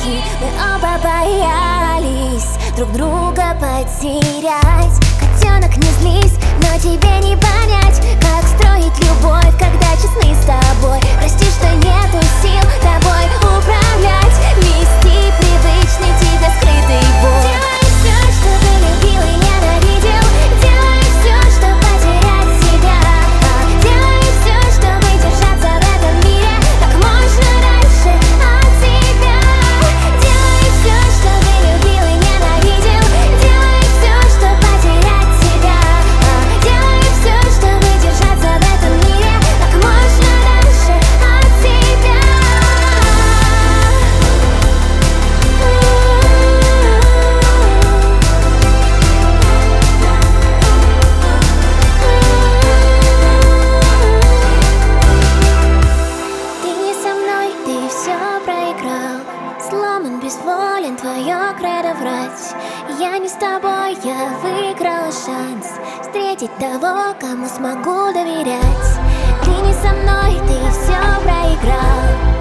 И мы оба боялись друг друга потерять. Котенок, не злись, но тебе не понять, как строить любовь, когда честны с тобой. Прости, что нету сил тобой управлять, вести привычный тебе скрытый бой. Делай все, чтобы любил и ненавидел, делай все, чтобы потерять себя, делай все, чтобы держаться в этом мире как можно дальше от тебя. Делай все, чтобы любил и ненавидел, делай все, чтобы потерять себя, делай все, чтобы держаться в этом мире как можно дальше от тебя. Ты не со мной, ты все проиграл. Сломан, безволен, твое кредо врать. Я не с тобой, я выиграла шанс встретить того, кому смогу доверять. Ты не со мной, ты все проиграл.